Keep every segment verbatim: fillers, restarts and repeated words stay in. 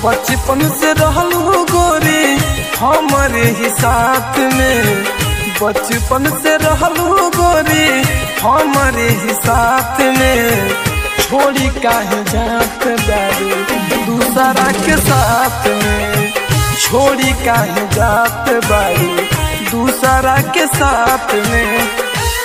बचपन से रहलू गोरी हमारे ही साथ में, बचपन से रहलू गोरी हमारे ही साथ में। छोड़ी काहे जात बारू दूसरा के साथ में, छोड़ी काहे जात बारू दूसरा के साथ में।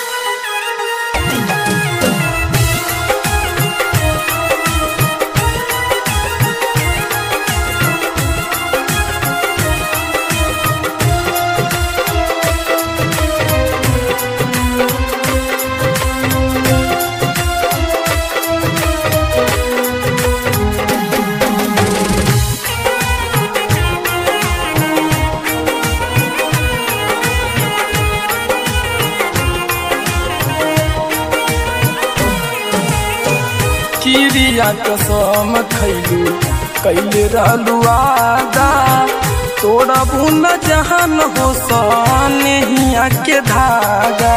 किरिया कसम खैलू कैले रहलू आदा, तोड़ा बुन जहान हो सनेहिया के धागा।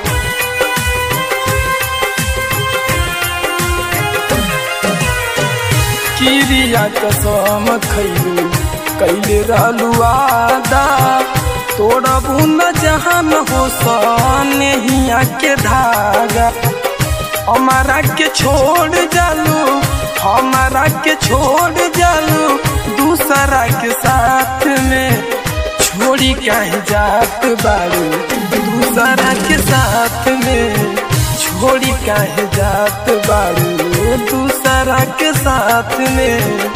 किरिया कसम खैलू कैले रहलू आदा, तोड़ा बुन जहान हो सनेहिया के धागा। हमारा के छोड़ जालू, हमारा के छोड़ जालू दूसरा के साथ में। छोड़ी काहे जात बारू दूसरा के साथ में, छोड़ी काहे जात बारू दूसरा के साथ में।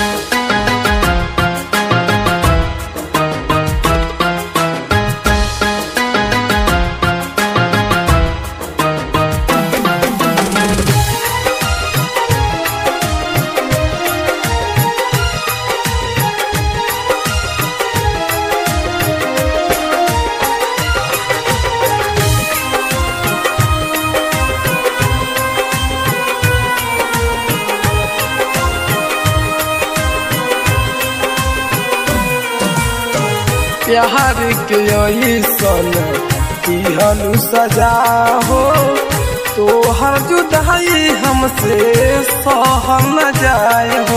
प्यार के ऐसन दिहलू सजा हो, तो हर जुदाई हमसे सहल न जाए हो।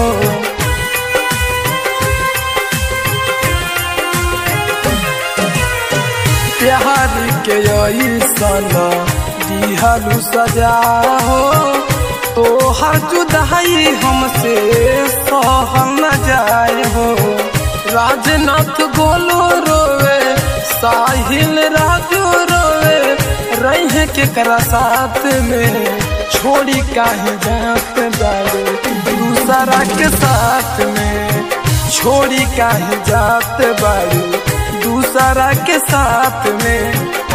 प्यार के ऐसन दिहलू सजा हो, तो हर जुदाई हमसे सहल न जाए हो। राजनाथ गोलू रोवे, साहिल राजू रोवे, रहे के करा साथ में। छोड़ी काहे जात बारू दूसरा के साथ में, छोड़ी काहे जात बारू दूसरा के साथ में।